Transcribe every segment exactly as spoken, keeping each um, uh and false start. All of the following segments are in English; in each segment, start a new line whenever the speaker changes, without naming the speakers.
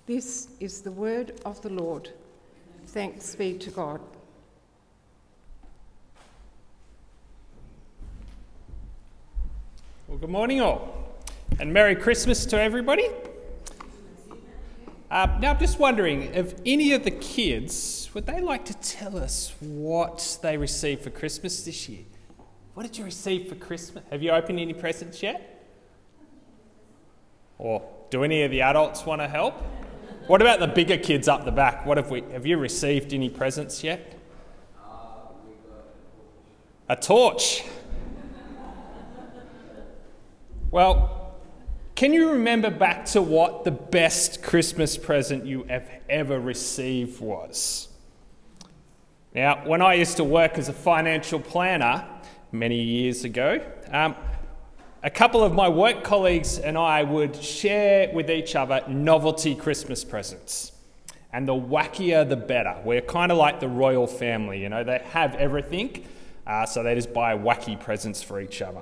This is the word of the Lord. Thanks be to God.
Well, good morning all, and Merry Christmas to everybody. Uh, now, I'm just wondering if any of the kids, would they like to tell us what they received for Christmas this year? What did you receive for Christmas? Have you opened any presents yet? Or do any of the adults want to help? What about the bigger kids up the back? What have we? Have you received any presents yet? Uh, we got a torch. Well, can you remember back to what the best Christmas present you have ever received was? Now, when I used to work as a financial planner many years ago, um, a couple of my work colleagues and I would share with each other novelty Christmas presents. And the wackier, the better. We're kind of like the royal family, you know, they have everything, uh, so they just buy wacky presents for each other.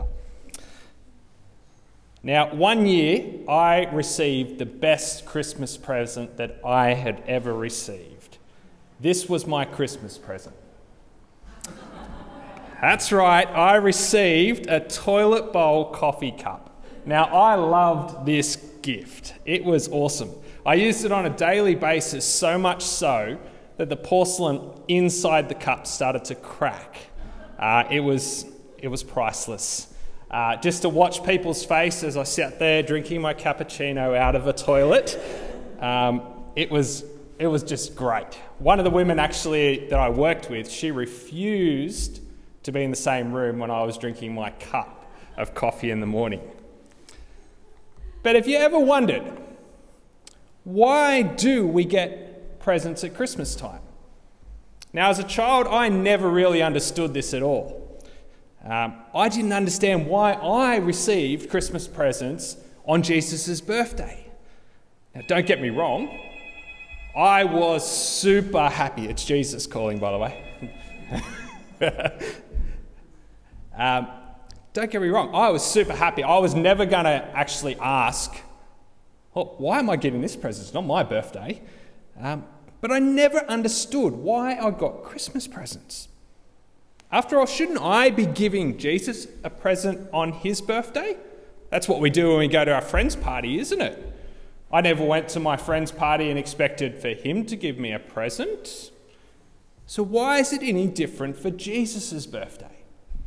Now, one year, I received the best Christmas present that I had ever received. This was my Christmas present. That's right, I received a toilet bowl coffee cup. Now, I loved this gift. It was awesome. I used it on a daily basis, so much so that the porcelain inside the cup started to crack. Uh, it was, it was priceless. Uh, just to watch people's face as I sat there drinking my cappuccino out of a toilet, um, it was it was just great. One of the women actually that I worked with, she refused to be in the same room when I was drinking my cup of coffee in the morning. But have you ever wondered, why do we get presents at Christmas time? Now, as a child, I never really understood this at all. Um, I didn't understand why I received Christmas presents on Jesus' birthday. Now, don't get me wrong, I was super happy. It's Jesus calling, by the way. um, don't get me wrong, I was super happy. I was never going to actually ask, oh, why am I getting this present? It's not my birthday. Um, but I never understood why I got Christmas presents. After all, shouldn't I be giving Jesus a present on his birthday? That's what we do when we go to our friend's party, isn't it? I never went to my friend's party and expected for him to give me a present. So why is it any different for Jesus' birthday?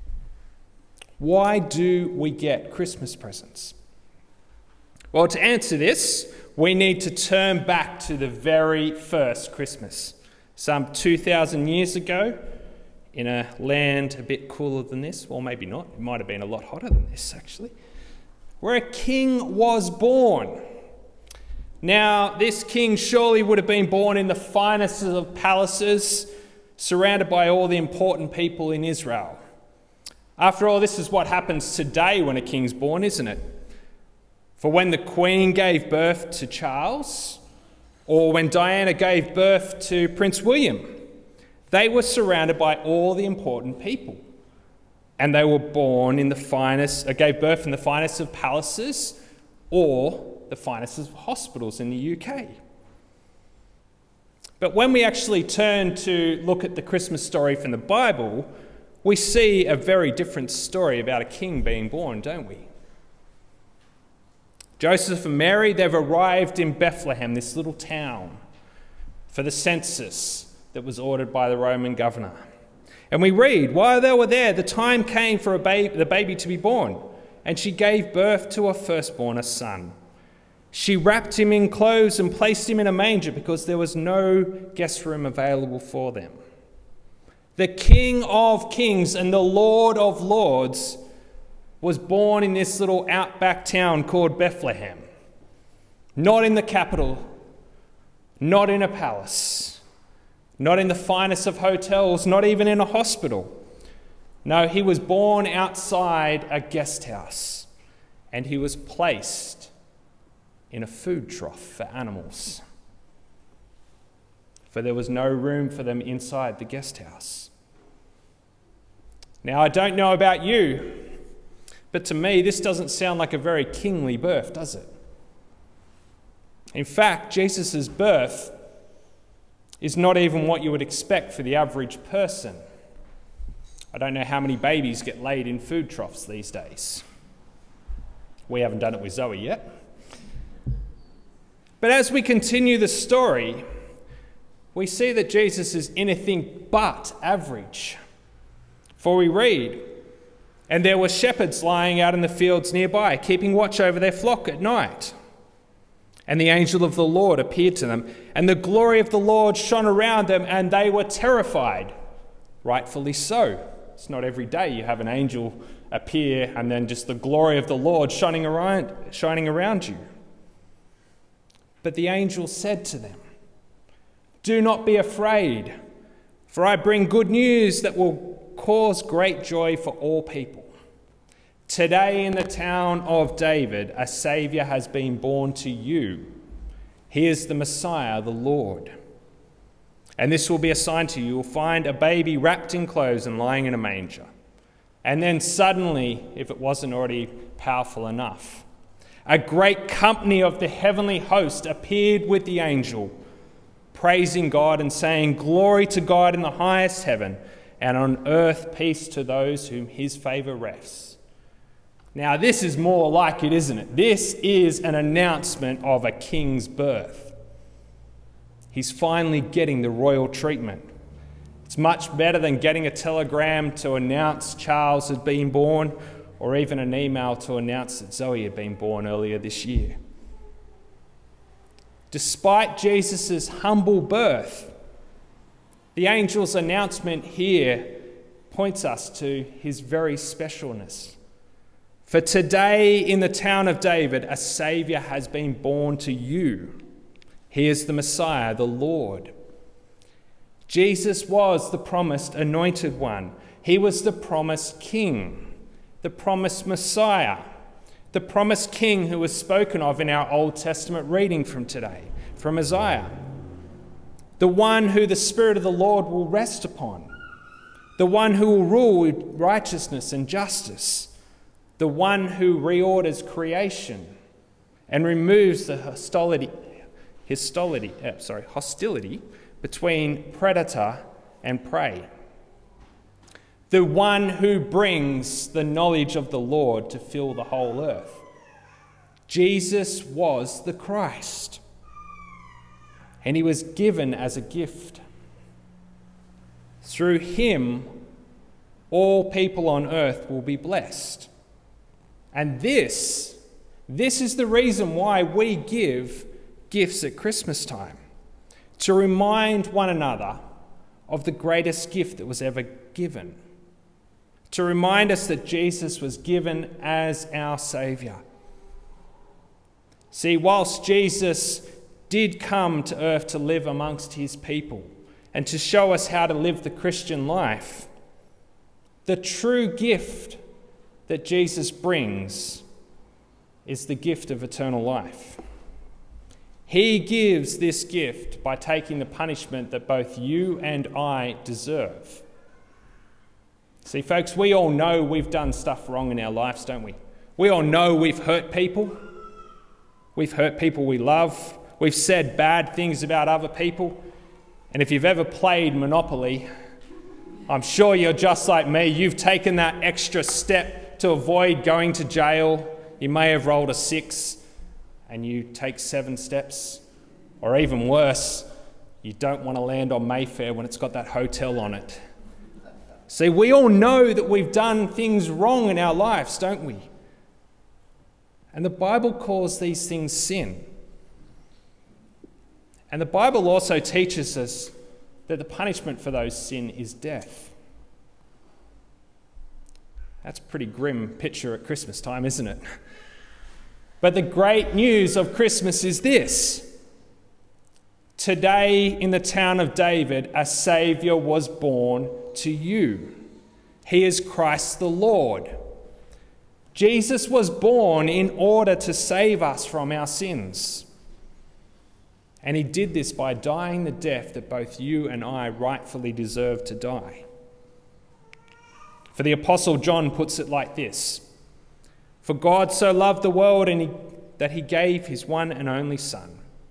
Why do we get Christmas presents? Well, to answer this, we need to turn back to the very first Christmas. Some two thousand years ago, in a land a bit cooler than this, well, maybe not, it might have been a lot hotter than this actually, where a king was born. Now, this king surely would have been born in the finest of palaces, surrounded by all the important people in Israel. After all, this is what happens today when a king's born, isn't it? For when the Queen gave birth to Charles, or when Diana gave birth to Prince William, they were surrounded by all the important people. And they were born in the finest, or gave birth in the finest of palaces or the finest of hospitals in the U K. But when we actually turn to look at the Christmas story from the Bible, we see a very different story about a king being born, don't we? Joseph and Mary, they've arrived in Bethlehem, this little town, for the census that was ordered by the Roman governor. And we read, while they were there, the time came for a baby, the baby to be born, and she gave birth to her firstborn, a son. She wrapped him in clothes and placed him in a manger because there was no guest room available for them. The King of Kings and the Lord of Lords was born in this little outback town called Bethlehem. Not in the capital, not in a palace, not in the finest of hotels, not even in a hospital. No, he was born outside a guest house, and he was placed in a food trough for animals, for there was no room for them inside the guest house. Now, I don't know about you, but to me, this doesn't sound like a very kingly birth, does it? In fact, Jesus' birth is not even what you would expect for the average person. I don't know how many babies get laid in food troughs these days. We haven't done it with Zoe yet. But as we continue the story, we see that Jesus is anything but average. For we read, "And there were shepherds lying out in the fields nearby, keeping watch over their flock at night. And the angel of the Lord appeared to them, and the glory of the Lord shone around them, and they were terrified." Rightfully so. It's not every day you have an angel appear and then just the glory of the Lord shining around, shining around you. But the angel said to them, "Do not be afraid, for I bring good news that will cause great joy for all people. Today in the town of David, a Saviour has been born to you. He is the Messiah, the Lord. And this will be a sign to you. You will find a baby wrapped in clothes and lying in a manger." And then suddenly, if it wasn't already powerful enough, a great company of the heavenly host appeared with the angel, praising God and saying, "Glory to God in the highest heaven, and on earth peace to those whom his favour rests." Now this is more like it, isn't it? This is an announcement of a king's birth. He's finally getting the royal treatment. It's much better than getting a telegram to announce Charles had been born, or even an email to announce that Zoe had been born earlier this year. Despite Jesus' humble birth, the angel's announcement here points us to his very specialness. "For today in the town of David, a Saviour has been born to you. He is the Messiah, the Lord." Jesus was the promised anointed one. He was the promised king, the promised Messiah, the promised king who was spoken of in our Old Testament reading from today, from Isaiah. The one who the Spirit of the Lord will rest upon. The one who will rule with righteousness and justice. The one who reorders creation and removes the hostility, hostility, uh, sorry, hostility between predator and prey. The one who brings the knowledge of the Lord to fill the whole earth. Jesus was the Christ, and he was given as a gift. Through him, all people on earth will be blessed. And this, this is the reason why we give gifts at Christmas time, to remind one another of the greatest gift that was ever given, to remind us that Jesus was given as our Saviour. See, whilst Jesus did come to earth to live amongst his people and to show us how to live the Christian life, the true gift that Jesus brings is the gift of eternal life. He gives this gift by taking the punishment that both you and I deserve. See, folks, we all know we've done stuff wrong in our lives, don't we? We all know we've hurt people. We've hurt people we love. We've said bad things about other people. And if you've ever played Monopoly, I'm sure you're just like me. You've taken that extra step to avoid going to jail. You may have rolled a six and you take seven steps. Or even worse, you don't want to land on Mayfair when it's got that hotel on it. See, we all know that we've done things wrong in our lives, don't we? And the Bible calls these things sin. And the Bible also teaches us that the punishment for those sin is death. That's a pretty grim picture at Christmas time, isn't it? But the great news of Christmas is this. Today in the town of David, a Saviour was born to you. He is Christ the Lord. Jesus was born in order to save us from our sins. And he did this by dying the death that both you and I rightfully deserve to die. For the Apostle John puts it like this: "For God so loved the world and he, that he gave his one and only Son,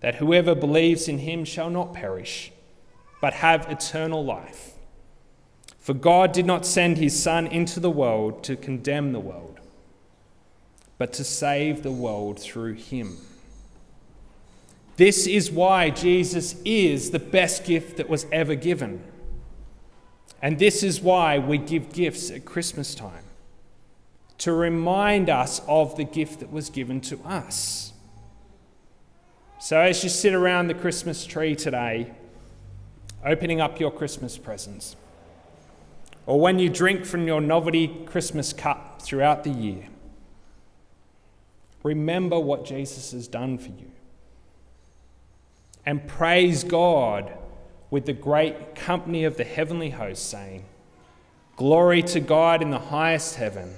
that whoever believes in him shall not perish, but have eternal life. For God did not send his Son into the world to condemn the world, but to save the world through him. This is why Jesus is the best gift that was ever given. And this is why we give gifts at Christmas time, to remind us of the gift that was given to us. So as you sit around the Christmas tree today, opening up your Christmas presents, or when you drink from your novelty Christmas cup throughout the year, remember what Jesus has done for you. And praise God with the great company of the heavenly host, saying, "Glory to God in the highest heaven,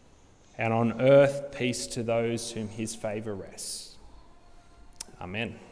and on earth peace to those whom his favour rests." Amen.